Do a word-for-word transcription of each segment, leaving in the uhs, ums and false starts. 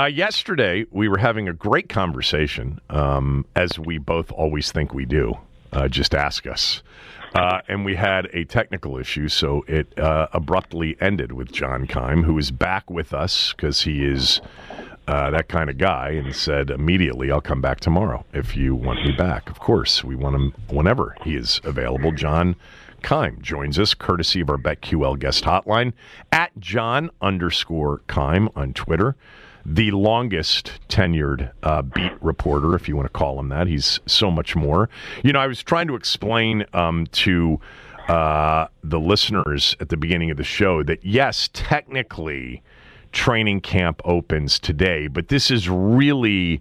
Uh, yesterday, we were having a great conversation, um, as we both always think we do. Uh, just ask us. Uh, and we had a technical issue, so it uh, abruptly ended with John Keim, who is back with us because he is uh, that kind of guy, and said immediately, I'll come back tomorrow if you want me back. Of course, we want him whenever he is available. John Keim joins us, courtesy of our BetQL guest hotline, at John underscore Keim on Twitter. The longest tenured uh, beat reporter, if you want to call him that. He's so much more. You know, I was trying to explain um, to uh, the listeners at the beginning of the show that, yes, technically training camp opens today, but this is really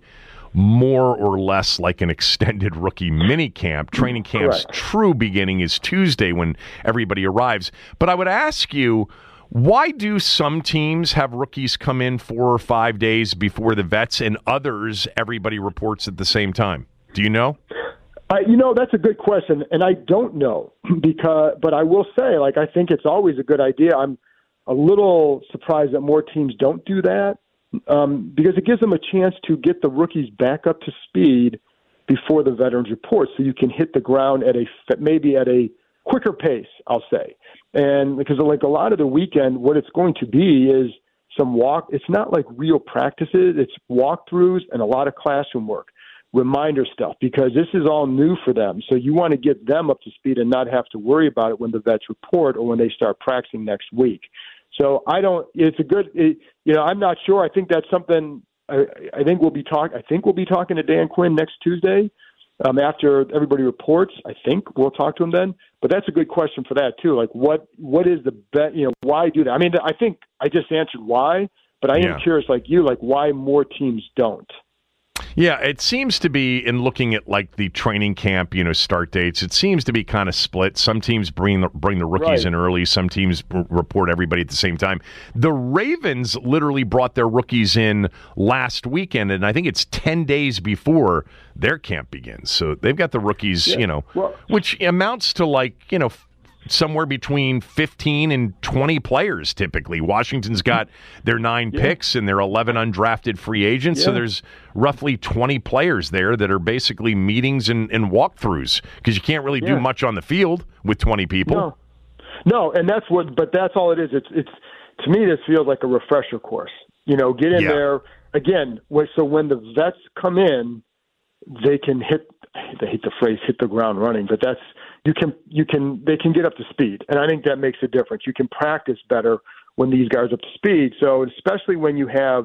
more or less like an extended rookie mini camp. Training camp's Correct. True beginning is Tuesday when everybody arrives. But I would ask you, why do some teams have rookies come in four or five days before the vets, and others, everybody reports at the same time? Do you know? Uh, you know, that's a good question, and I don't know, because. But I will say, like, I think it's always a good idea. I'm a little surprised that more teams don't do that, um, because it gives them a chance to get the rookies back up to speed before the veterans report, so you can hit the ground at a maybe at a quicker pace, I'll say. And because like a lot of the weekend, what it's going to be is some walk. It's not like real practices. It's walkthroughs and a lot of classroom work, reminder stuff, because this is all new for them. So you want to get them up to speed and not have to worry about it when the vets report or when they start practicing next week. So I don't, it's a good, it, you know, I'm not sure. I think that's something I, I think we'll be talking, I think we'll be talking to Dan Quinn next Tuesday. Um, after everybody reports, I think we'll talk to him then. But that's a good question for that too. Like, what what is the bet? You know, why do that? I mean, I think I just answered why, but I yeah. am curious, like you, like why more teams don't. Yeah, it seems to be, in looking at like the training camp, you know, start dates, it seems to be kind of split. Some teams bring the, bring the rookies right. in early. Some teams r- report everybody at the same time. The Ravens literally brought their rookies in last weekend, and I think it's ten days before their camp begins. So they've got the rookies, yeah. you know, well, which amounts to like, you know, somewhere between fifteen and twenty players typically. Washington's got their nine yeah. picks and their eleven undrafted free agents, yeah. so there's roughly twenty players there that are basically meetings and, and walkthroughs, because you can't really yeah. do much on the field with twenty people. No. no, and that's what, but that's all it is. It's, it's to me, this feels like a refresher course. You know, get in yeah. there, again, so when the vets come in, they can hit, I hate the phrase hit the ground running, but that's, you can, you can, they can get up to speed. And I think that makes a difference. You can practice better when these guys are up to speed. So especially when you have,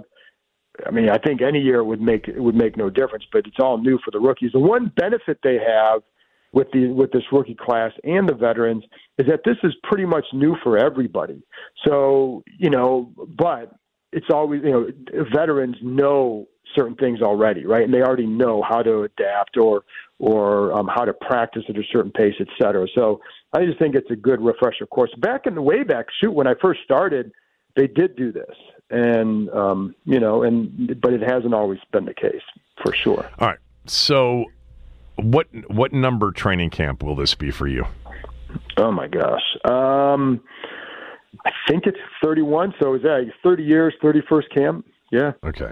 I mean, I think any year would make, it would make no difference, but it's all new for the rookies. The one benefit they have with the, with this rookie class and the veterans is that this is pretty much new for everybody. So, you know, but it's always, you know, veterans know certain things already, right? And they already know how to adapt or or um, how to practice at a certain pace, et cetera. So I just think it's a good refresher course. Back in the way back, shoot, when I first started, they did do this, and um, you know, and but it hasn't always been the case for sure. All right. So, what what number training camp will this be for you? Oh my gosh, um, I think it's thirty-one. So is that thirty years, thirty-first camp? Yeah. Okay.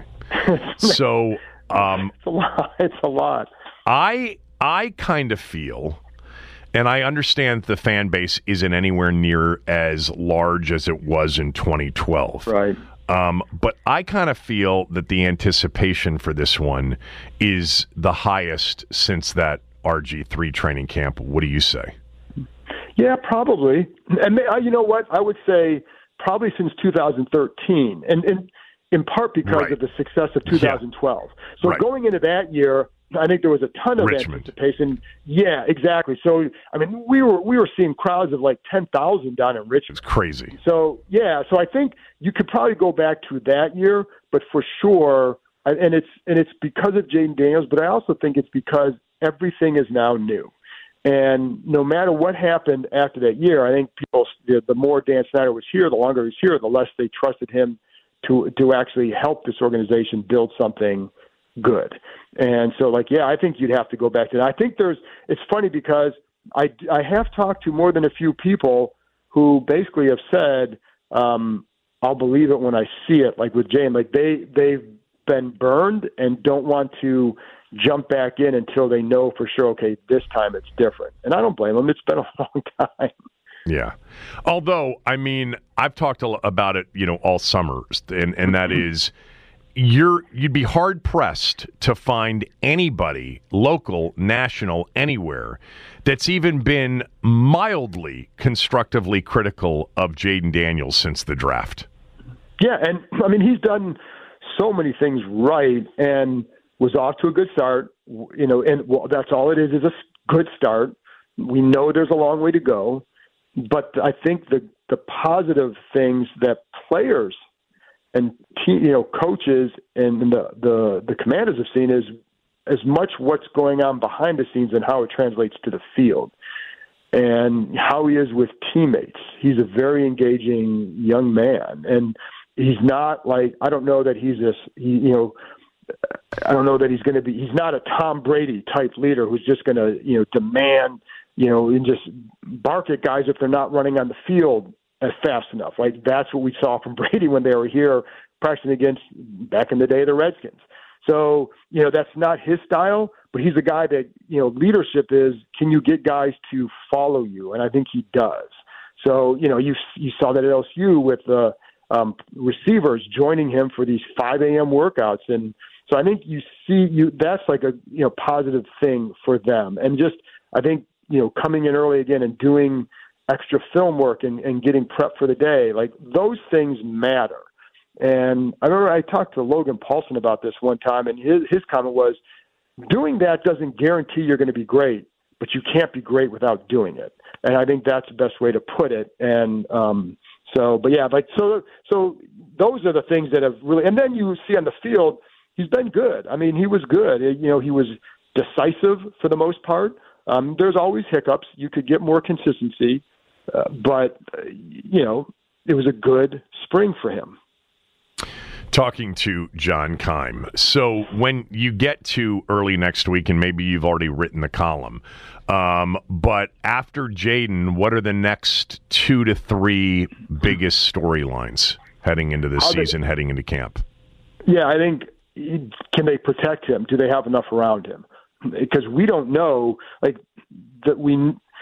So um, it's a lot. It's a lot. I I kind of feel, and I understand the fan base isn't anywhere near as large as it was in twenty twelve. Right. Um, but I kind of feel that the anticipation for this one is the highest since that R G three training camp. What do you say? Yeah, probably. And you know what? I would say probably since two thousand thirteen. And, and in part because right. of the success of two thousand twelve. Yeah. So right. going into that year, I think there was a ton of Richmond. anticipation. Yeah, exactly. So, I mean, we were we were seeing crowds of like ten thousand down in Richmond. It's crazy. So, yeah, so I think you could probably go back to that year, but for sure, and it's and it's because of Jaden Daniels, but I also think it's because everything is now new. And no matter what happened after that year, I think people, the, the more Dan Snyder was here, the longer he was here, the less they trusted him to to actually help this organization build something good. And so, like, yeah, I think you'd have to go back to that. I think there's, it's funny because I, I have talked to more than a few people who basically have said, um, I'll believe it when I see it, like with Jane. Like, they, they been burned and don't want to jump back in until they know for sure, okay, this time it's different. And I don't blame them. It's been a long time. Yeah. Although, I mean, I've talked a lot about it, you know, all summer, and, and that is you're you'd be hard pressed to find anybody, local, national, anywhere, that's even been mildly constructively critical of Jayden Daniels since the draft. Yeah, and I mean, he's done so many things right and was off to a good start, you know, and well, that's all it is, is a good start. We know there's a long way to go, but I think the, the positive things that players and team, you know, coaches and the, the, the Commanders have seen is as much what's going on behind the scenes and how it translates to the field and how he is with teammates. He's a very engaging young man, and he's not like, I don't know that he's this, he, you know, I don't know that he's going to be, he's not a Tom Brady type leader who's just going to, you know, demand, you know, and just bark at guys if they're not running on the field as fast enough. Like that's what we saw from Brady when they were here practicing against back in the day, the Redskins. So, you know, that's not his style, but he's a guy that, you know, leadership is, can you get guys to follow you? And I think he does. So, you know, you, you saw that at L S U with the um, receivers joining him for these five a.m. workouts. And, So I think you see you that's like a you know positive thing for them. And just I think, you know, coming in early again and doing extra film work and, and getting prepped for the day, like those things matter. And I remember I talked to Logan Paulson about this one time, and his his comment was, doing that doesn't guarantee you're going to be great, but you can't be great without doing it. And I think that's the best way to put it. And um, so, but yeah, like so so those are the things that have really, and then you see on the field, he's been good. I mean, he was good. You know, he was decisive for the most part. Um, there's always hiccups. You could get more consistency, uh, but, uh, you know, it was a good spring for him. Talking to John Keim. So when you get to early next week, and maybe you've already written the column, um, but after Jayden, what are the next two to three biggest storylines heading into this season, they, heading into camp? Yeah, I think, can they protect him? Do they have enough around him? Because we don't know, like, that we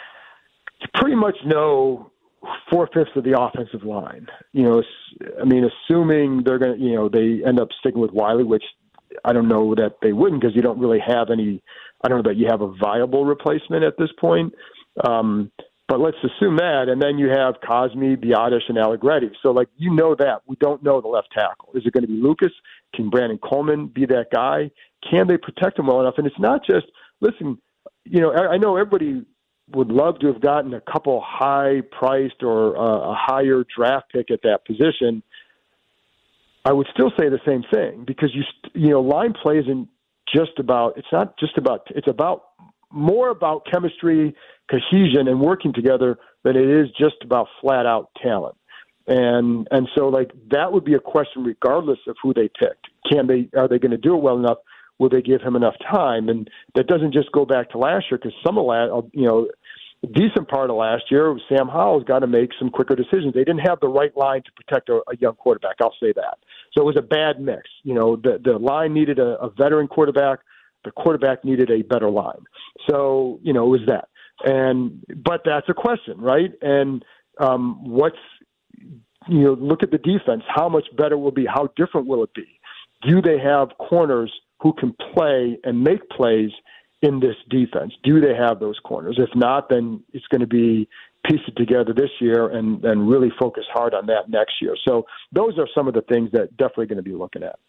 pretty much know four-fifths of the offensive line. You know, I mean, assuming they're going to, you know, they end up sticking with Wiley, which I don't know that they wouldn't, because you don't really have any, I don't know that you have a viable replacement at this point. Um, but let's assume that, and then you have Cosmi, Biadasz, and Allegretti. So, like, you know that. We don't know the left tackle. Is it going to be Lucas? Can Brandon Coleman be that guy? Can they protect him well enough? And it's not just, listen, you know, I know everybody would love to have gotten a couple high-priced or uh, a higher draft pick at that position. I would still say the same thing, because, you you know, line play isn't just about, it's not just about, it's about more about chemistry, cohesion, and working together than it is just about flat-out talent. And and so, like, that would be a question regardless of who they picked. Can they, are they going to do it well enough? Will they give him enough time? And that doesn't just go back to last year, because some of last, you know, a decent part of last year, Sam Howell's got to make some quicker decisions. They didn't have the right line to protect a, a young quarterback. I'll say that. So it was a bad mix. You know, the the line needed a, a veteran quarterback. The quarterback needed a better line. So, you know, it was that. And but that's a question, right? And um, what's, you know, look at the defense. How much better will it be? How different will it be? Do they have corners who can play and make plays in this defense? Do they have those corners? If not, then it's going to be piece it together this year and, and really focus hard on that next year. So those are some of the things that definitely going to be looking at.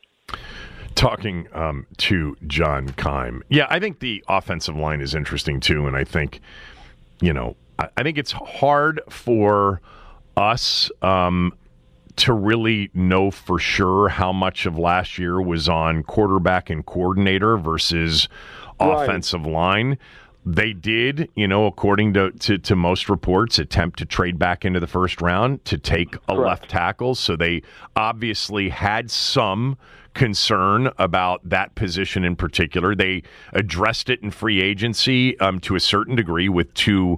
Talking um, to John Keim. Yeah, I think the offensive line is interesting too, and I think, you know, I, I think it's hard for us um, to really know for sure how much of last year was on quarterback and coordinator versus right. offensive line. They did, you know, according to, to, to most reports, attempt to trade back into the first round to take a Correct. left tackle. So they obviously had some concern about that position in particular. They addressed it in free agency um, to a certain degree with two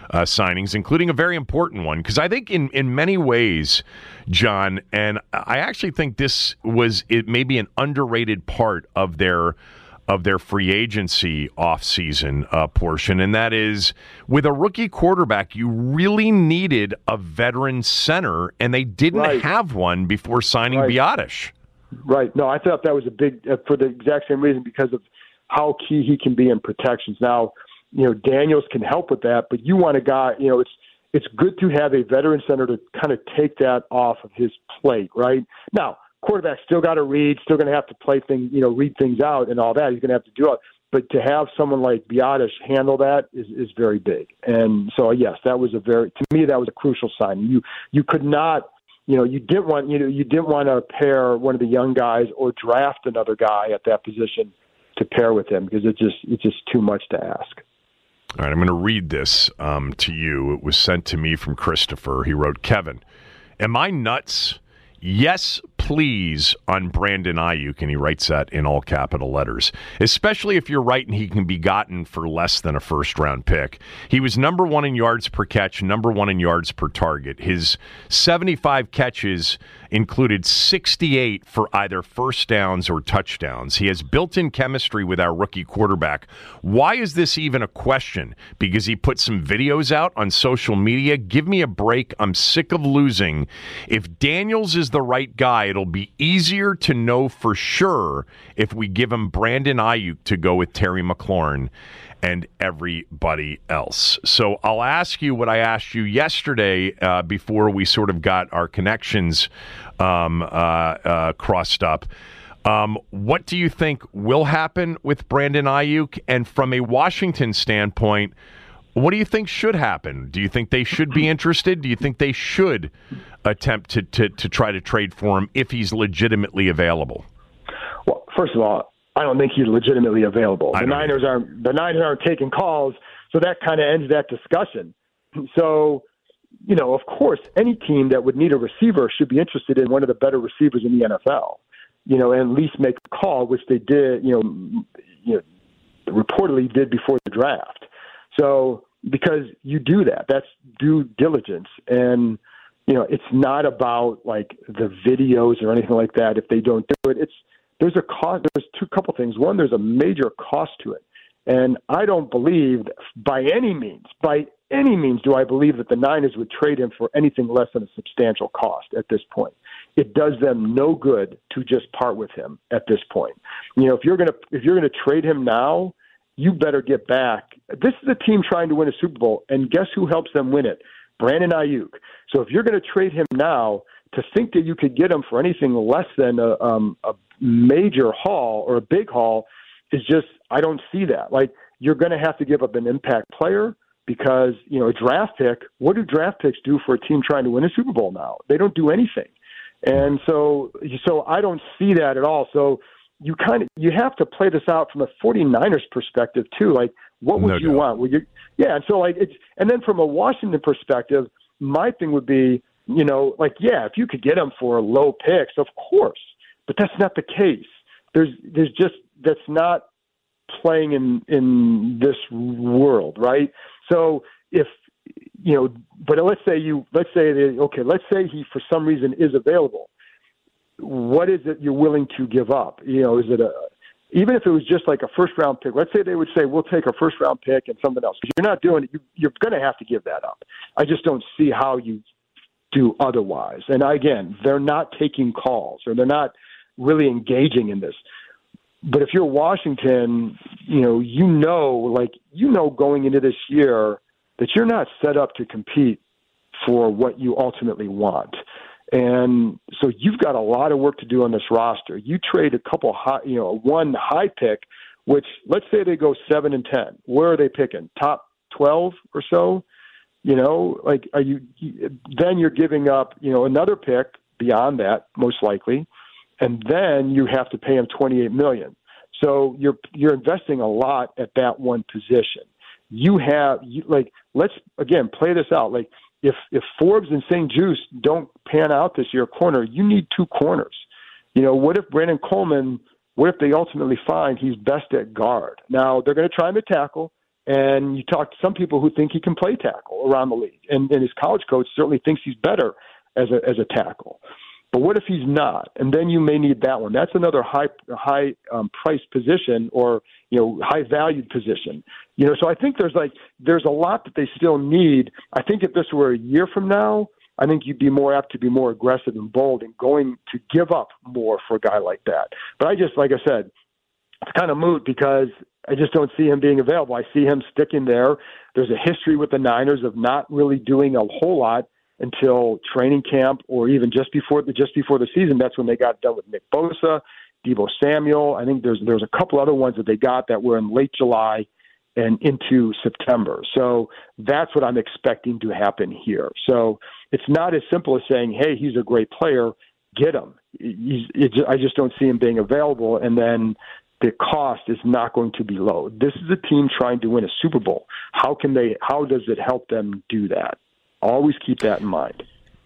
uh, signings, including a very important one. Because I think in, in many ways, John, and I actually think this was it maybe an underrated part of their of their free agency offseason uh, portion, and that is with a rookie quarterback, you really needed a veteran center, and they didn't right. have one before signing right. Biadasz. Right. No, I thought that was a big, uh, for the exact same reason, because of how key he can be in protections. Now, you know, Daniels can help with that, but you want a guy, you know, it's it's good to have a veteran center to kind of take that off of his plate, right? Now, quarterback's still got to read, still going to have to play things, you know, read things out and all that. He's going to have to do it. But to have someone like Biadasz handle that is, is very big. And so, yes, that was a very, to me, that was a crucial sign. You you could not, you know, you didn't want, you know, you didn't want to pair one of the young guys or draft another guy at that position to pair with him, because it just it's just too much to ask. All right, I'm going to read this um, to you. It was sent to me from Christopher. He wrote, Kevin, am I nuts? Yes, please, on Brandon Aiyuk, and he writes that in all capital letters, especially if you're right and he can be gotten for less than a first-round pick. He was number one in yards per catch, number one in yards per target. His seventy-five catches included sixty-eight for either first downs or touchdowns. He has built-in chemistry with our rookie quarterback. Why is this even a question? Because he put some videos out on social media? Give me a break. I'm sick of losing. If Daniels is the right guy, it'll be easier to know for sure if we give him Brandon Aiyuk to go with Terry McLaurin and everybody else. So I'll ask you what I asked you yesterday uh, before we sort of got our connections um, uh, uh, crossed up. Um, what do you think will happen with Brandon Aiyuk? And from a Washington standpoint, what do you think should happen? Do you think they should be interested? Do you think they should attempt to, to, to try to trade for him if he's legitimately available? Well, first of all, I don't think he's legitimately available. The Niners either. aren't the Niners aren't taking calls, so that kind of ends that discussion. So, you know, of course, any team that would need a receiver should be interested in one of the better receivers in the N F L. You know, and at least make a call, which they did. You know, you know, reportedly did before the draft. So, because you do that, that's due diligence. And, you know, it's not about like the videos or anything like that. If they don't do it, it's, there's a cost, there's two couple things. One, there's a major cost to it. And I don't believe by any means, by any means do I believe that the Niners would trade him for anything less than a substantial cost at this point. It does them no good to just part with him at this point. You know, if you're going to, if you're going to trade him now, you better get back. This is a team trying to win a Super Bowl, and guess who helps them win it? Brandon Aiyuk. So if you're going to trade him now, to think that you could get him for anything less than a, um, a major haul or a big haul is just, I don't see that. Like, you're going to have to give up an impact player because, you know, a draft pick, what do draft picks do for a team trying to win a Super Bowl now? They don't do anything. And so, so I don't see that at all. So, you kind of you have to play this out from a 49ers perspective too. Like, what would no you doubt. want? Would you, yeah. And so, like, it's and then from a Washington perspective, my thing would be, you know, like, yeah, if you could get them for low picks, of course, but that's not the case. There's there's just that's not playing in in this world, right? So if you know, but let's say you let's say that, okay, let's say he for some reason is available. What is it you're willing to give up? You know, is it a, even if it was just like a first round pick, let's say they would say, we'll take a first round pick and something else. If you're not doing it, you, you're going to have to give that up. I just don't see how you do otherwise. And again, they're not taking calls or they're not really engaging in this. But if you're Washington, you know, you know, like, you know, going into this year that you're not set up to compete for what you ultimately want. And so you've got a lot of work to do on this roster. You trade a couple high, you know, one high pick, which let's say they go seven and ten. Where are they picking? Top twelve or so? You know, like, are you? Then you're giving up, you know, another pick beyond that, most likely, and then you have to pay him twenty-eight million. So you're you're investing a lot at that one position. You have you, like, let's again play this out, like. If if Forbes and Saint Juste don't pan out this year corner, you need two corners. You know, what if Brandon Coleman, what if they ultimately find he's best at guard? Now, they're going to try him at tackle, And you talk to some people who think he can play tackle around the league. And, and his college coach certainly thinks he's better as a as a tackle. But what if he's not? And then you may need that one. That's another high high um, price position, or you know high valued position. You know, so I think there's like there's a lot that they still need. I think if this were a year from now, I think you'd be more apt to be more aggressive and bold and going to give up more for a guy like that. But I just, like I said, it's kind of moot because I just don't see him being available. I see him sticking there. There's a history with the Niners of not really doing a whole lot until training camp or even just before the just before the season. That's when they got done with Nick Bosa, Deebo Samuel. I think there's there's a couple other ones that they got that were in late July and into September. So that's what I'm expecting to happen here. So it's not as simple as saying, hey, he's a great player, get him. He's, it, I just don't see him being available, and then the cost is not going to be low. This is a team trying to win a Super Bowl. How can they? How does it help them do that? Always keep that in mind.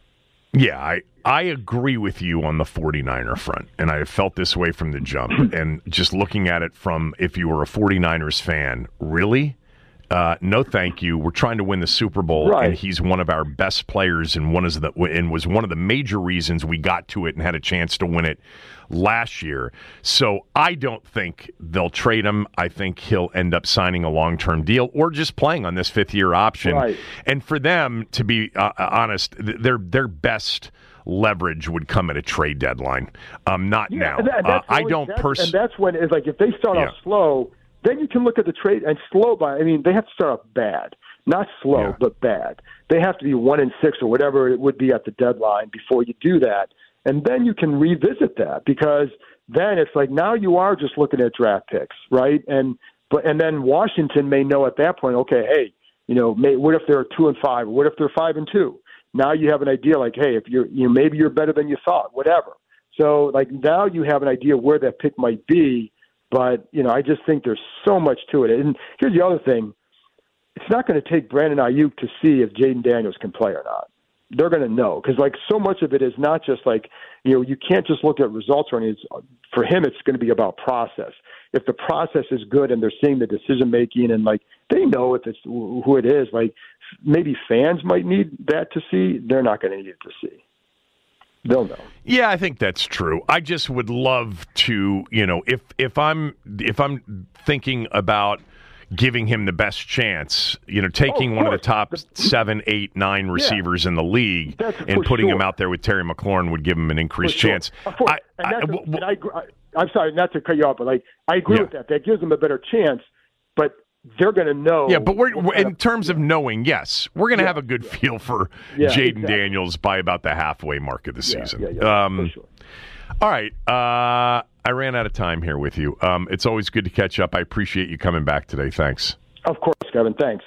Yeah, I, I agree with you on the 49er front, and I have felt this way from the jump. And just looking at it from, if you were a 49ers fan, really? Uh, no, thank you. We're trying to win the Super Bowl, right. And he's one of our best players, and one of the and was one of the major reasons we got to it and had a chance to win it last year. So I don't think they'll trade him. I think he'll end up signing a long-term deal or just playing on this fifth-year option. Right. And for them, to be uh, honest, their their best leverage would come at a trade deadline, um, not yeah, now. That, uh, I don't personally. And that's when it's like if they start yeah. off slow. Then you can look at the trade and slow by. I mean, they have to start off bad, not slow, yeah. but bad. They have to be one and six or whatever it would be at the deadline before you do that, and then you can revisit that because then it's like now you are just looking at draft picks, right? And but and then Washington may know at that point, okay, hey, you know, may, what if they're two and five, or what if they're five and two? Now you have an idea, like, hey, if you're, you know, maybe you're better than you thought, whatever. So like now you have an idea where that pick might be. But, you know, I just think there's so much to it. And here's the other thing. It's not going to take Brandon Ayuk to see if Jaden Daniels can play or not. They're going to know. Because, like, so much of it is not just like, you know, you can't just look at results or anything. For him, it's going to be about process. If the process is good and they're seeing the decision-making and, like, they know if it's who it is, like, maybe fans might need that to see. They're not going to need it to see. They'll know. Yeah, I think that's true. I just would love to, you know, if if I'm if I'm thinking about giving him the best chance, you know, taking oh, of one of the top the, seven, eight, nine receivers yeah, in the league and putting sure. him out there with Terry McLaurin would give him an increased sure. chance. Course, I, and I, w- and I, I, I'm sorry, not to cut you off, but like I agree yeah. with that. That gives them a better chance, but they're going to know. Yeah, but we're, we're in terms of knowing, yes, we're going to yeah, have a good yeah. feel for yeah, Jaden exactly. Daniels by about the halfway mark of the yeah, season. Yeah, yeah, um, for sure. All right. Uh, I ran out of time here with you. Um, it's always good to catch up. I appreciate you coming back today. Thanks. Of course, Kevin. Thanks.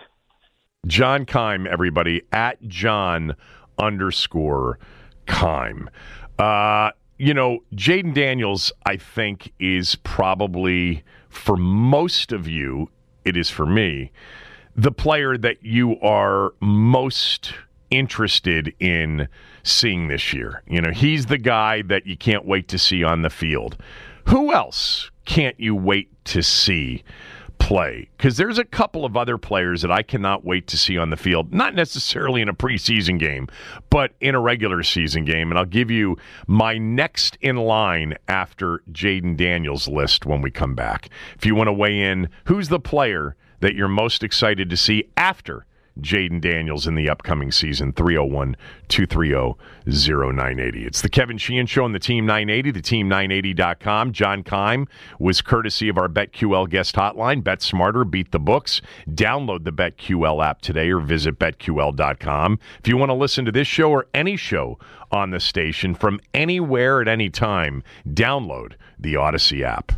John Keim, everybody, at John underscore Keim. Uh, you know, Jaden Daniels, I think, is probably, for most of you, it is for me, the player that you are most interested in seeing this year. You know, he's the guy that you can't wait to see on the field. Who else can't you wait to see play? Because there's a couple of other players that I cannot wait to see on the field, not necessarily in a preseason game, but in a regular season game. And I'll give you my next in line after Jaden Daniels' list when we come back. If you want to weigh in, who's the player that you're most excited to see after Jaden Daniels in the upcoming season? Three oh one, two three oh, oh nine eight oh. It's the Kevin Sheehan Show on the Team nine eighty, the team nine eighty dot com. John Keim was courtesy of our BetQL guest hotline. Bet smarter, beat the books. Download the BetQL app today or visit bet Q L dot com. If you want to listen to this show or any show on the station from anywhere at any time, download the Odyssey app.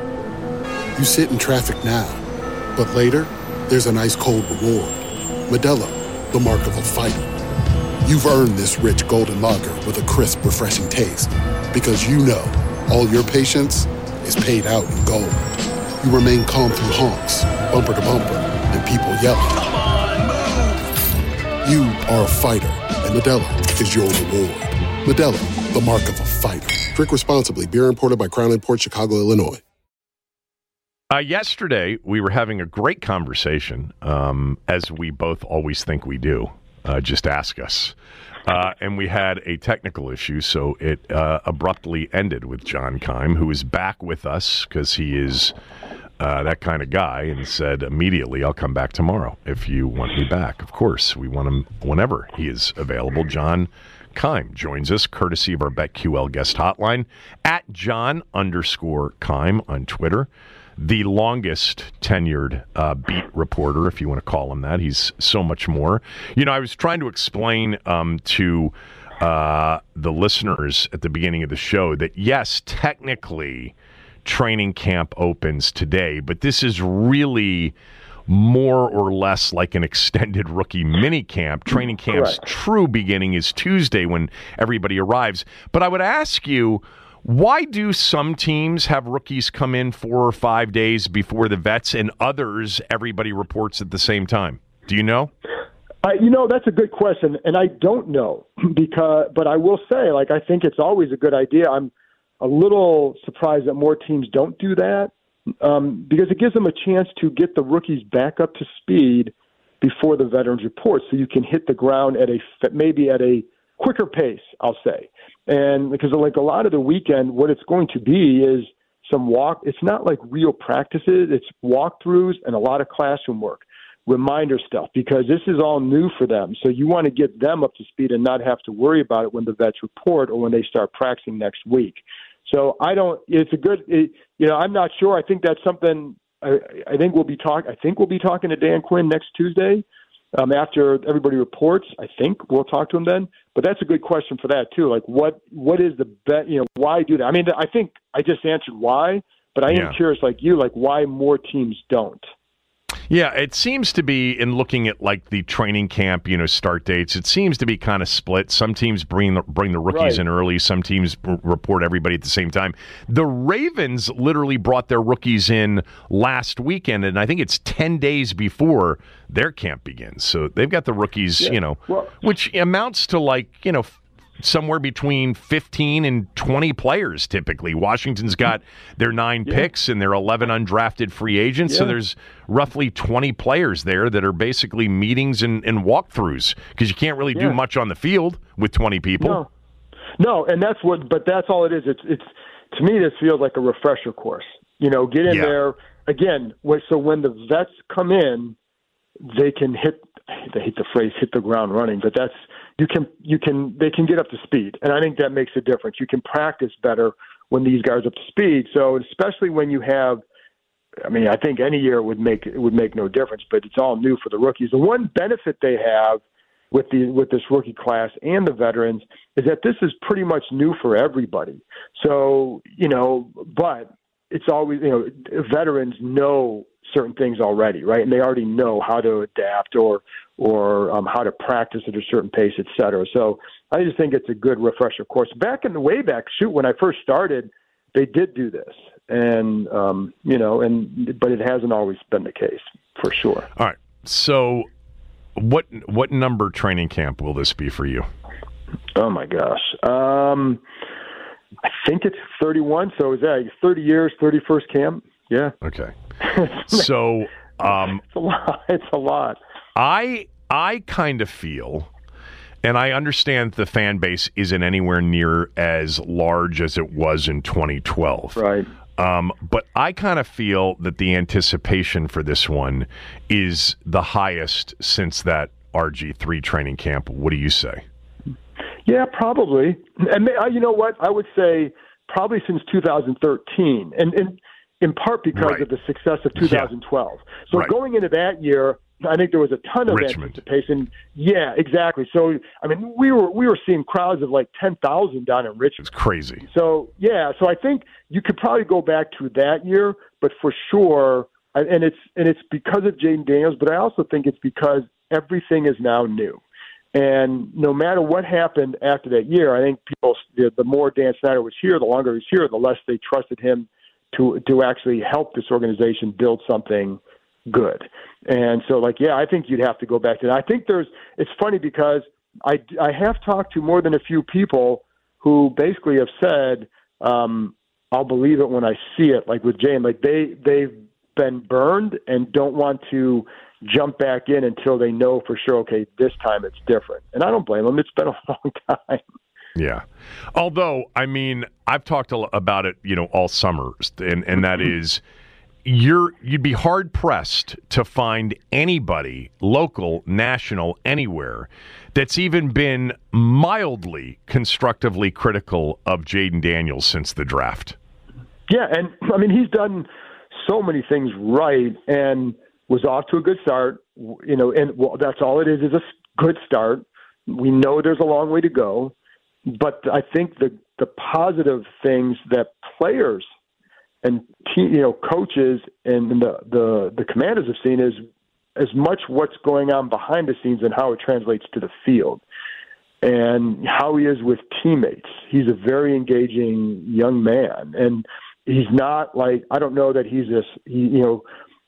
You sit in traffic now, but later there's an ice cold reward. Modelo, the mark of a fighter. You've earned this rich golden lager with a crisp, refreshing taste. Because you know, all your patience is paid out in gold. You remain calm through honks, bumper to bumper, and people yelling. Come on, move! You are a fighter, and Modelo is your reward. Modelo, the mark of a fighter. Drink responsibly. Beer imported by Crown Imports, Chicago, Illinois. Uh, yesterday, we were having a great conversation, um, as we both always think we do. Uh, just ask us. Uh, and we had a technical issue, so it uh, abruptly ended with John Keim, who is back with us because he is uh, that kind of guy, and said immediately, I'll come back tomorrow if you want me back. Of course, we want him whenever he is available. John Keim joins us, courtesy of our BetQL guest hotline, at John underscore Keim on Twitter. The longest tenured uh, beat reporter, if you want to call him that. He's so much more. You know, I was trying to explain um, to uh, the listeners at the beginning of the show that, yes, technically training camp opens today, but this is really more or less like an extended rookie mini camp. Training camp's Correct. True beginning is Tuesday when everybody arrives. But I would ask you, why do some teams have rookies come in four or five days before the vets, and others everybody reports at the same time? Do you know? Uh, you know, that's a good question, and I don't know because. But I will say, like, I think it's always a good idea. I'm a little surprised that more teams don't do that um, because it gives them a chance to get the rookies back up to speed before the veterans report, so you can hit the ground at a maybe at a quicker pace, I'll say. And because like a lot of the weekend, what it's going to be is some walk. It's not like real practices. It's walkthroughs and a lot of classroom work, reminder stuff, because this is all new for them. So you want to get them up to speed and not have to worry about it when the vets report or when they start practicing next week. So I don't, it's a good, it, you know, I'm not sure. I think that's something I, I think we'll be talk. I think we'll be talking to Dan Quinn next Tuesday. Um, after everybody reports, I think we'll talk to him then. But that's a good question for that too. Like, what what is the bet? You know, why do that? I mean, I think I just answered why, but I am yeah. curious, like you, like why more teams don't. Yeah, it seems to be, in looking at like the training camp, you know, start dates, it seems to be kind of split. Some teams bring the, bring the rookies right. in early. Some teams r- report everybody at the same time. The Ravens literally brought their rookies in last weekend, and I think it's ten days before their camp begins. So they've got the rookies, yeah. you know, well, which amounts to like, you know, somewhere between fifteen and twenty players typically. Washington's got their nine yeah. picks and their eleven undrafted free agents, yeah. so there's roughly twenty players there that are basically meetings and, and walkthroughs, because you can't really yeah. do much on the field with twenty people. No. no, and that's what, but that's all it is. It's, it's to me, this feels like a refresher course. You know, get in yeah. there, again, so when the vets come in, they can hit, they hate the phrase hit the ground running, but that's, you can, you can, they can get up to speed. And I think that makes a difference. You can practice better when these guys are up to speed. So especially when you have, I mean, I think any year would make, it would make no difference, but it's all new for the rookies. The one benefit they have with the, with this rookie class and the veterans is that this is pretty much new for everybody. So, you know, but it's always, you know, veterans know certain things already, right? And they already know how to adapt or or um, how to practice at a certain pace, et cetera. So I just think it's a good refresher course. Back in the way back, shoot, when I first started, they did do this, and um, you know, and but it hasn't always been the case for sure. All right. So, what what number training camp will this be for you? Oh my gosh, um, I think it's thirty-one. So is that thirty years, thirty-first camp? Yeah. Okay. So um, it's a lot. It's a lot. I I kind of feel, and I understand the fan base isn't anywhere near as large as it was in twenty twelve. Right. Um, but I kind of feel that the anticipation for this one is the highest since that R G three training camp. What do you say? Yeah, probably. And you know what? I would say probably since two thousand thirteen. And, and in part because right. of the success of two thousand twelve. Yeah. So right. going into that year, I think there was a ton of Richmond. anticipation. Yeah, exactly. So, I mean, we were we were seeing crowds of like ten thousand down in Richmond. It's crazy. So, yeah, so I think you could probably go back to that year, but for sure, and it's and it's because of Jayden Daniels, but I also think it's because everything is now new. And no matter what happened after that year, I think people, the, the more Dan Snyder was here, the longer he was here, the less they trusted him to to actually help this organization build something good. And so, like, yeah, I think you'd have to go back to that. I think there's, it's funny because I, I have talked to more than a few people who basically have said, um, I'll believe it when I see it, like with Jane. Like, they, they've been burned and don't want to jump back in until they know for sure, okay, this time it's different. And I don't blame them. It's been a long time. Yeah. Although, I mean, I've talked about it, you know, all summer, and, and that is you're you'd be hard-pressed to find anybody, local, national, anywhere, that's even been mildly constructively critical of Jayden Daniels since the draft. Yeah, and, I mean, he's done so many things right and was off to a good start, you know, and well, that's all it is, is a good start. We know there's a long way to go, but I think the, the positive things that players and team, you know, coaches and the, the, the Commanders have seen is as much what's going on behind the scenes and how it translates to the field and how he is with teammates. He's a very engaging young man, and he's not like, I don't know that he's this, he, you know,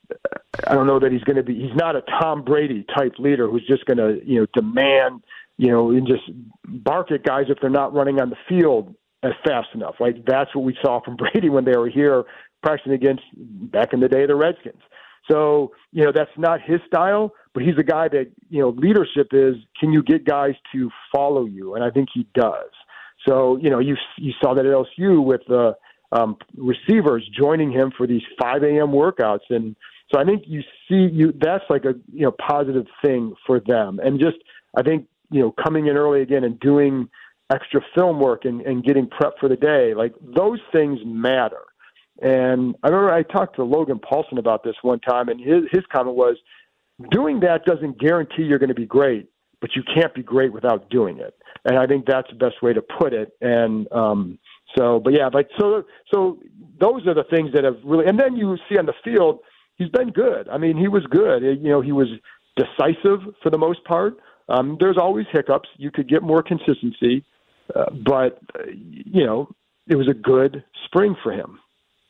I don't know that he's going to be, he's not a Tom Brady type leader who's just going to, you know, demand, you know, and just bark at guys if they're not running on the field as fast enough. Like that's what we saw from Brady when they were here practicing against back in the day of the Redskins. So, you know, that's not his style, but he's a guy that, you know, leadership is, can you get guys to follow you? And I think he does. So, you know, you you saw that at L S U with the um, receivers joining him for these five a.m. workouts. And so I think you see you that's like a, you know, positive thing for them. And just, I think, you know, coming in early again and doing extra film work and, and getting prepped for the day, like those things matter. And I remember I talked to Logan Paulson about this one time, and his, his comment was, doing that doesn't guarantee you're going to be great, but you can't be great without doing it. And I think that's the best way to put it. And um, so, but yeah, like, so, so those are the things that have really, and then you see on the field, he's been good. I mean, he was good. You know, he was decisive for the most part. Um, there's always hiccups. You could get more consistency, uh, but, uh, you know, it was a good spring for him.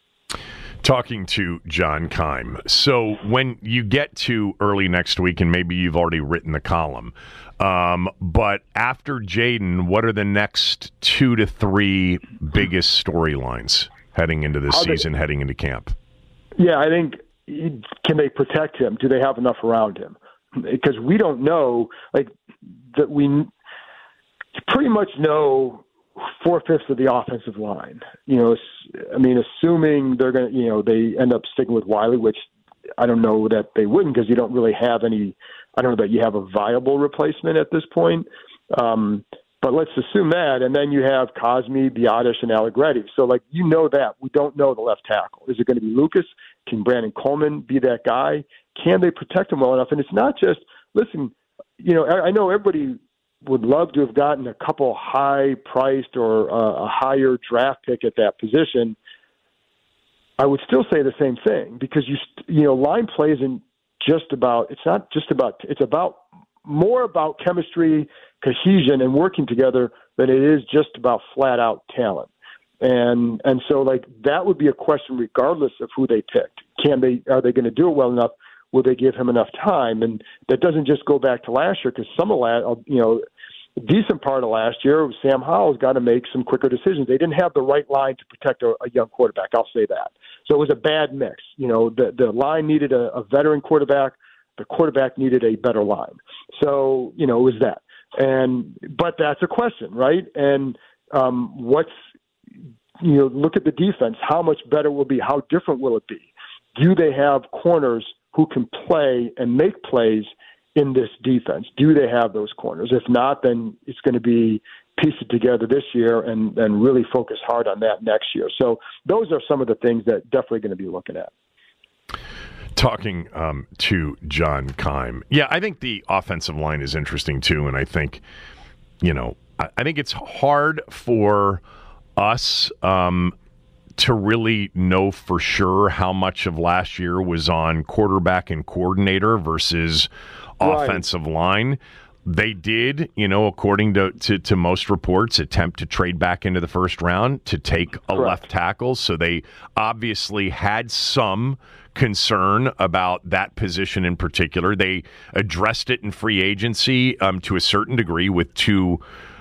Talking to John Keim. So when you get to early next week, and maybe you've already written the column, um, but after Jayden, what are the next two to three biggest storylines heading into this season, they, heading into camp? Yeah, I think, can they protect him? Do they have enough around him? Because we don't know, like, that we pretty much know four-fifths of the offensive line. You know, I mean, assuming they're going to, you know, they end up sticking with Wiley, which I don't know that they wouldn't because you don't really have any, I don't know that you have a viable replacement at this point. Um, but let's assume that. And then you have Cosmi, Biadasz, and Allegretti. So, like, you know that. We don't know the left tackle. Is it going to be Lucas? Can Brandon Coleman be that guy? Can they protect him well enough? And it's not just, listen, you know, I, I know everybody would love to have gotten a couple high-priced or uh, a higher draft pick at that position. I would still say the same thing because, you you know, line play isn't just about – it's not just about – it's about more about chemistry, cohesion, and working together than it is just about flat-out talent. And and so, like, that would be a question regardless of who they picked. Can they – are they going to do it well enough? Will they give him enough time? And that doesn't just go back to last year because some of last, you know, a decent part of last year, Sam Howell's got to make some quicker decisions. They didn't have the right line to protect a, a young quarterback. I'll say that. So it was a bad mix. You know, the the line needed a, a veteran quarterback. The quarterback needed a better line. So, you know, it was that. And but that's a question, right? And um, what's, you know, look at the defense. How much better will it be? How different will it be? Do they have corners who can play and make plays in this defense? Do they have those corners? If not, then it's going to be piece it together this year and, and really focus hard on that next year. So those are some of the things that definitely going to be looking at. Talking um, to John Keim. Yeah, I think the offensive line is interesting too, and I think, you know, I, I think it's hard for us um, to really know for sure how much of last year was on quarterback and coordinator versus right. offensive line. They did, you know, according to, to, to most reports, attempt to trade back into the first round to take a Correct. left tackle. So they obviously had some concern about that position in particular. They addressed it in free agency um, to a certain degree with two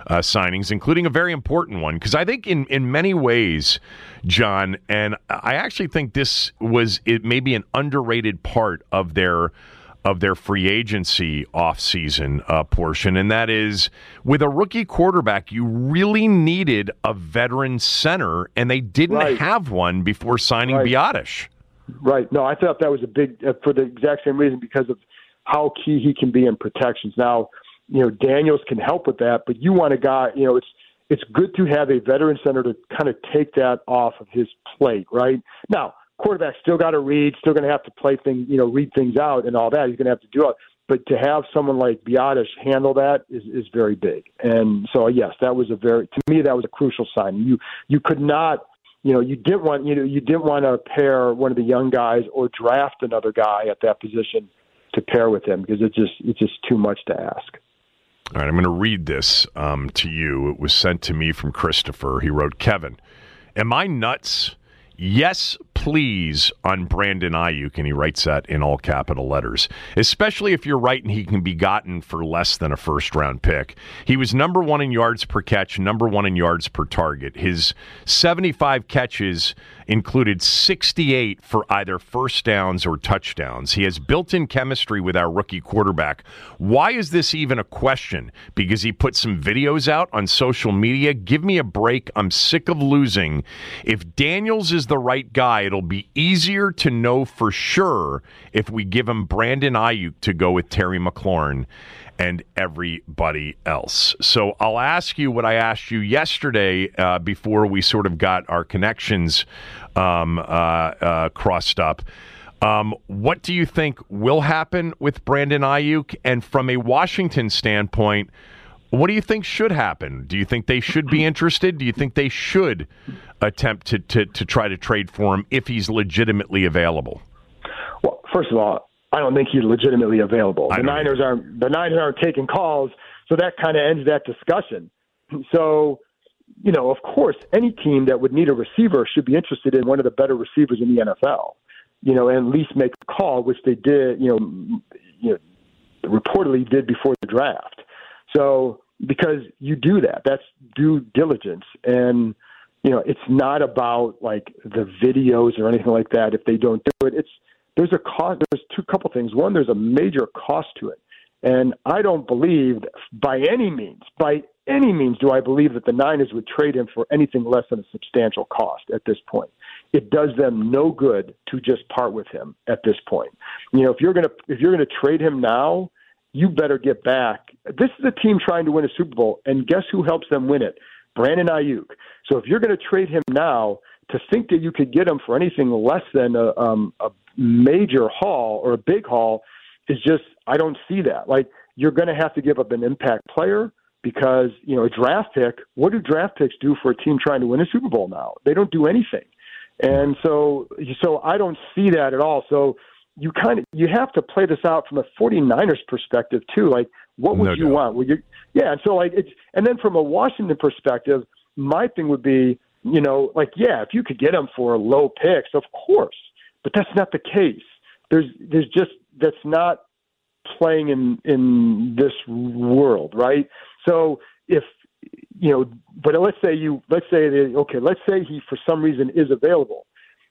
uh, signings, including a very important one. Because I think in, in many ways, John, and I actually think this was it maybe an underrated part of their of their free agency offseason uh, portion, and that is with a rookie quarterback, you really needed a veteran center, and they didn't right. have one before signing right. Biadasz. Right. No, I thought that was a big, uh, for the exact same reason, because of how key he can be in protections. Now, you know, Daniels can help with that, but you want a guy, you know, it's it's good to have a veteran center to kind of take that off of his plate, right? Now, quarterback still got to read, still going to have to play things, you know, read things out and all that. He's going to have to do it. But to have someone like Biadasz handle that is, is very big. And so, yes, that was a very, to me, that was a crucial sign. You you could not, you know, you didn't want, you know, you didn't want to pair one of the young guys or draft another guy at that position to pair with him, because it's just it's just too much to ask. All right, I'm going to read this um, to you. It was sent to me from Christopher. He wrote, Kevin, am I nuts? Yes, please, on Brandon Aiyuk, and he writes that in all capital letters, especially if you're right and he can be gotten for less than a first-round pick. He was number one in yards per catch, number one in yards per target. His seventy-five catches included sixty-eight for either first downs or touchdowns. He has built-in chemistry with our rookie quarterback. Why is this even a question? Because he put some videos out on social media? Give me a break. I'm sick of losing. If Daniels is the right guy, it'll be easier to know for sure if we give him Brandon Aiyuk to go with Terry McLaurin and everybody else. So I'll ask you what I asked you yesterday uh, before we sort of got our connections um, uh, uh, crossed up. Um, what do you think will happen with Brandon Aiyuk? And from a Washington standpoint, what do you think should happen? Do you think they should be interested? Do you think they should attempt to, to, to try to trade for him if he's legitimately available? Well, first of all, I don't think he's legitimately available. The Niners aren't the Niners aren't taking calls, so that kind of ends that discussion. So, you know, of course, any team that would need a receiver should be interested in one of the better receivers in the N F L. You know, and at least make a call, which they did. You know, you know, reportedly did before the draft. So, because you do that, that's due diligence. And, you know, it's not about like the videos or anything like that. If they don't do it, it's, there's a cost, there's two couple things. One, there's a major cost to it. And I don't believe by any means, by any means do I believe that the Niners would trade him for anything less than a substantial cost at this point. It does them no good to just part with him at this point. You know, if you're going to, if you're going to trade him now, you better get back. This is a team trying to win a Super Bowl, and guess who helps them win it? Brandon Aiyuk. So if you're going to trade him now, to think that you could get him for anything less than a, um, a major haul or a big haul is just, I don't see that. Like, you're going to have to give up an impact player because, you know, a draft pick, what do draft picks do for a team trying to win a Super Bowl now? They don't do anything. And so, so I don't see that at all. So, you kind of you have to play this out from a 49ers perspective too. Like, what would no you doubt. want? Would you, yeah. And so, like, it's and then from a Washington perspective, my thing would be, you know, like, yeah, if you could get them for low picks, of course, but that's not the case. There's there's just that's not playing in in this world, right? So if you know, but let's say you let's say that, okay, let's say he for some reason is available.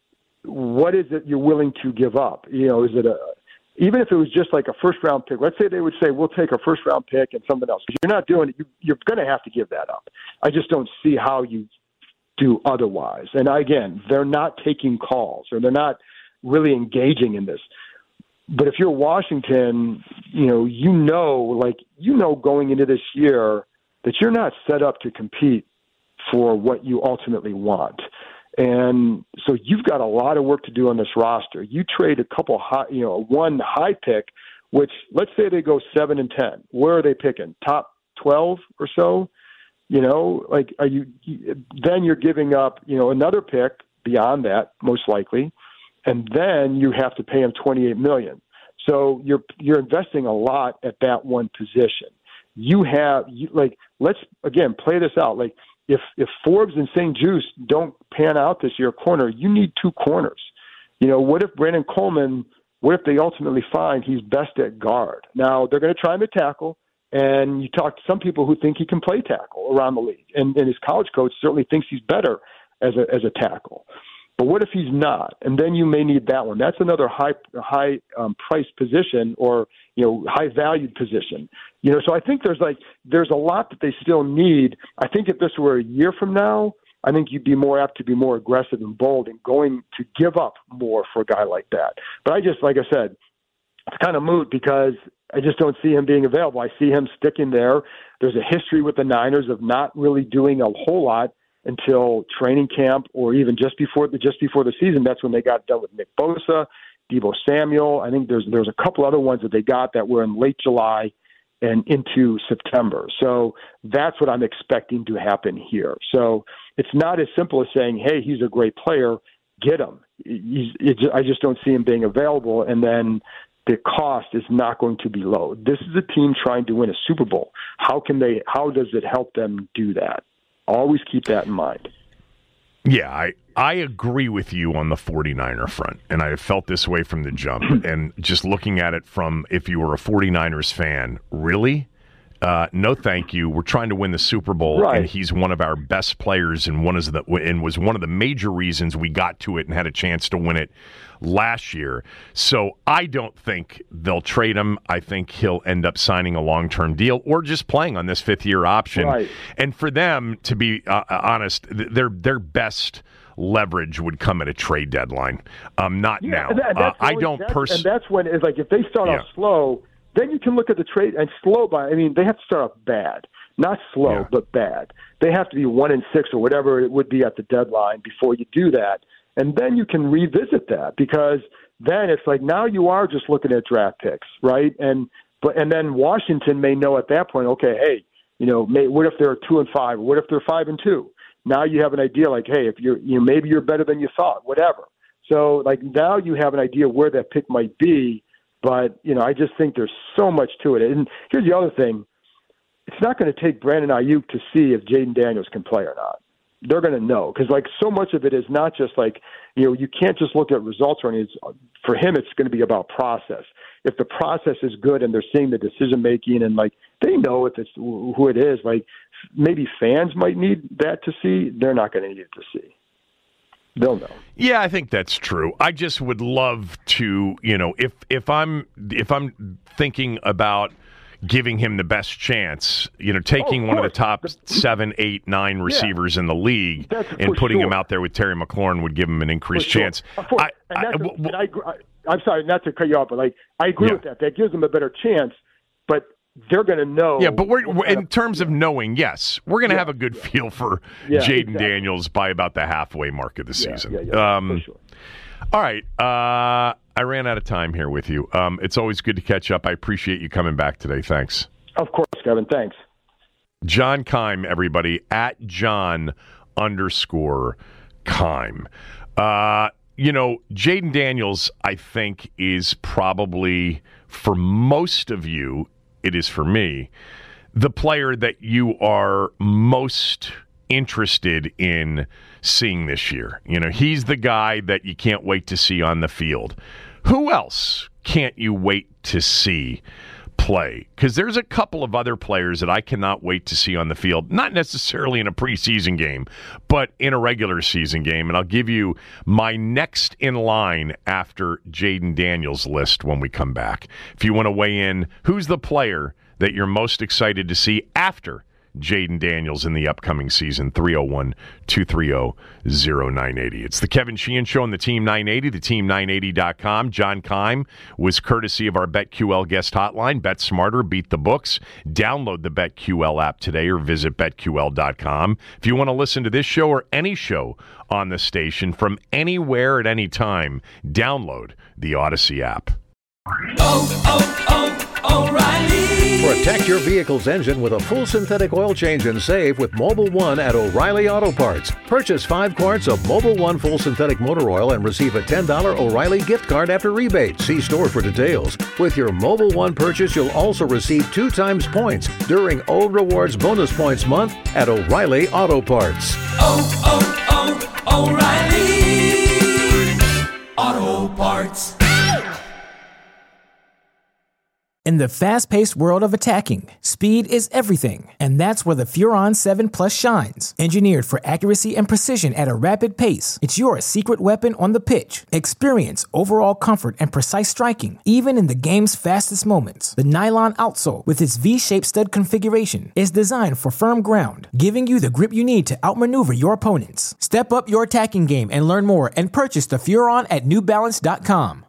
What is it you're willing to give up? You know, is it a, even if it was just like a first round pick, let's say they would say, we'll take a first round pick and something else. Because you're not doing it. You, you're going to have to give that up. I just don't see how you do otherwise. And again, they're not taking calls or they're not really engaging in this. But if you're Washington, you know, you know, like, you know, going into this year that you're not set up to compete for what you ultimately want. And so you've got a lot of work to do on this roster. You trade a couple high, you know, one high pick, which let's say they go seven and ten. Where are they picking? Top twelve or so? You know, like, are you? Then you're giving up, you know, another pick beyond that, most likely, and then you have to pay him twenty-eight million. So you're you're investing a lot at that one position. You have you, like, let's again play this out, like. If if Forbes and Saint Juste don't pan out this year corner, you need two corners. You know, what if Brandon Coleman, what if they ultimately find he's best at guard? Now, they're going to try him at tackle. And you talk to some people who think he can play tackle around the league, and, and his college coach certainly thinks he's better as a as a tackle. But what if he's not? And then you may need that one. That's another high high um, priced position, or you know, high valued position. You know, so I think there's like there's a lot that they still need. I think if this were a year from now, I think you'd be more apt to be more aggressive and bold and going to give up more for a guy like that. But I just, like I said, it's kind of moot because I just don't see him being available. I see him sticking there. There's a history with the Niners of not really doing a whole lot until training camp, or even just before the just before the season. That's when they got done with Nick Bosa, Deebo Samuel. I think there's there's a couple other ones that they got that were in late July and into September. So that's what I'm expecting to happen here. So it's not as simple as saying, hey, he's a great player, get him. He's, it's, I just don't see him being available, and then the cost is not going to be low. This is a team trying to win a Super Bowl. How can they? How does it help them do that? Always keep that in mind. Yeah, I, I agree with you on the 49er front, and I have felt this way from the jump. And just looking at it from, if you were a 49ers fan, really? Uh, no, thank you. We're trying to win the Super Bowl, right. And he's one of our best players, and one of the and was one of the major reasons we got to it and had a chance to win it last year. So I don't think they'll trade him. I think he'll end up signing a long-term deal or just playing on this fifth-year option. Right. And for them, to be uh, honest, their their best leverage would come at a trade deadline, um, not yeah, now. That, uh, I don't personally. And that's when it's like if they start yeah. off slow, then you can look at the trade and slow by. I mean, they have to start off bad, not slow, yeah. but bad. They have to be one and six or whatever it would be at the deadline before you do that, and then you can revisit that, because then it's like now you are just looking at draft picks, right? And but and then Washington may know at that point, okay, hey, you know, may, what if they're two and five? What if they're five and two? Now you have an idea, like, hey, if you're, you know, maybe you're better than you thought, whatever. So like now you have an idea where that pick might be. But, you know, I just think there's so much to it. And here's the other thing. It's not going to take Brandon Ayuk to see if Jaden Daniels can play or not. They're going to know, because, like, so much of it is not just like, you know, you can't just look at results or anything. For him, it's going to be about process. If the process is good and they're seeing the decision-making and, like, they know if it's who it is, like, maybe fans might need that to see. They're not going to need it to see. They'll know. Yeah, I think that's true. I just would love to, you know, if if I'm if I'm thinking about giving him the best chance, you know, taking oh, one of the top the, seven, eight, nine receivers yeah, in the league and putting sure. him out there with Terry McLaurin would give him an increased sure. chance. For, I, and I, that's w- a, and I, I, I'm sorry, not to cut you off, but like I agree yeah. with that. That gives them a better chance, but they're going to know. Yeah, but we're, we're in terms of knowing, yes, we're going to yeah, have a good yeah. feel for yeah, Jaden exactly. Daniels by about the halfway mark of the yeah, season. Yeah, yeah, um, for sure. All right. Uh, I ran out of time here with you. Um, it's always good to catch up. I appreciate you coming back today. Thanks. Of course, Kevin. Thanks. John Keim, everybody, at John underscore Keim. Uh, you know, Jaden Daniels, I think, is probably, for most of you, it is for me, the player that you are most interested in seeing this year. You know, he's the guy that you can't wait to see on the field. Who else can't you wait to see play? Because there's a couple of other players that I cannot wait to see on the field, not necessarily in a preseason game, but in a regular season game. And I'll give you my next in line after Jaden Daniels list when we come back. If you want to weigh in, who's the player that you're most excited to see after Jaden Daniels in the upcoming season? Three oh one, two three oh, oh nine eight oh. It's the Kevin Sheehan Show on the Team nine eighty, the team nine eighty dot com. John Keim was courtesy of our BetQL guest hotline. Bet smarter, beat the books. Download the BetQL app today or visit bet Q L dot com. If you want to listen to this show or any show on the station from anywhere at any time, download the Odyssey app. Oh, oh, oh, O'Reilly. Protect your vehicle's engine with a full synthetic oil change and save with Mobil one at O'Reilly Auto Parts. Purchase five quarts of Mobil one full synthetic motor oil and receive a ten dollars O'Reilly gift card after rebate. See store for details. With your Mobil one purchase, you'll also receive two times points during O Rewards Bonus Points Month at O'Reilly Auto Parts. Oh, oh, oh, O'Reilly Auto Parts. In the fast-paced world of attacking, speed is everything, and that's where the Furon seven Plus shines. Engineered for accuracy and precision at a rapid pace, it's your secret weapon on the pitch. Experience overall comfort and precise striking, even in the game's fastest moments. The nylon outsole, with its V-shaped stud configuration, is designed for firm ground, giving you the grip you need to outmaneuver your opponents. Step up your attacking game and learn more and purchase the Furon at New Balance dot com.